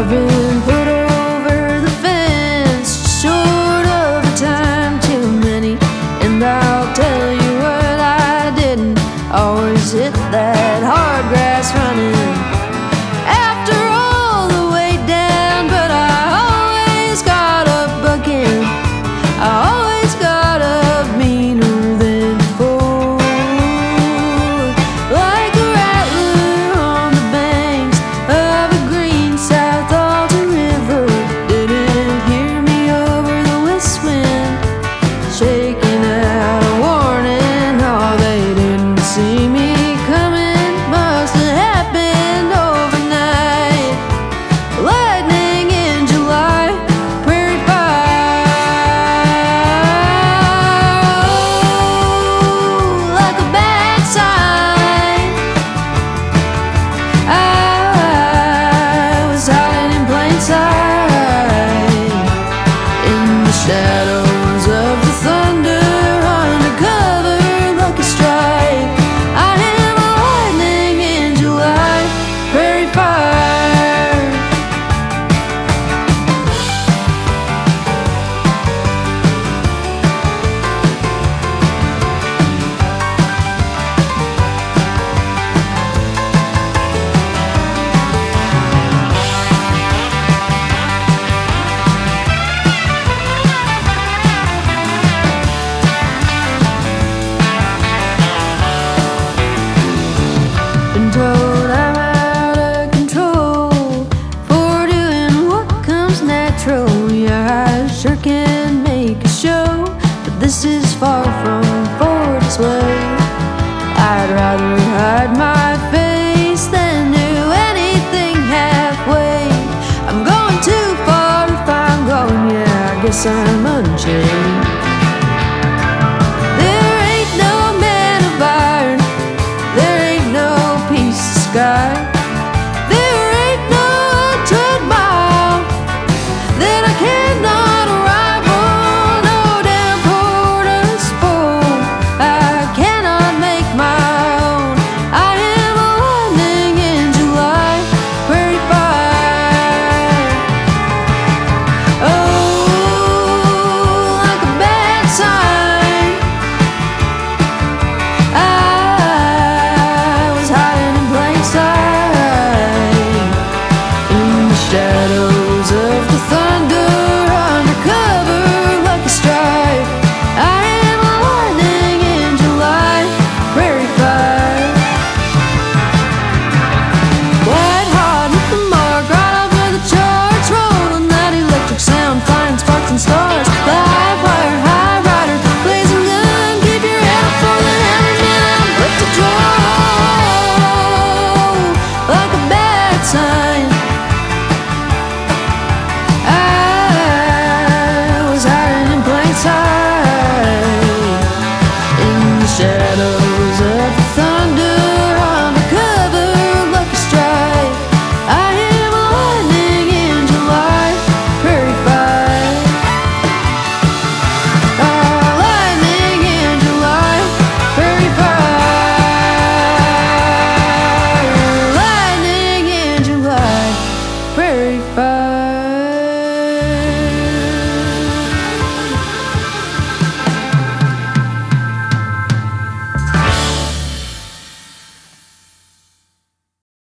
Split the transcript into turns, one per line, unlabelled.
I've been put over the fence, short of a time too many, and I'll tell you what I didn't always hit that hard grass running after all the way down, but I always got up again. I always got up meaner than before, like a rattler on the banks of a green South Alton River. Didn't hear me over the west wind, shaking out a warning. Oh, they didn't see me coming, must have happened overnight. Lightning in July, prairie fire, oh, like a bad sign. I was hiding in plain sight, in the shadows of the thunder, undercover like a strike. I am a lightning in July, prairie fire. Been told I'm out of control for doing what comes natural. Yeah, I sure can make a show, but this is far from for display. I'd rather hide my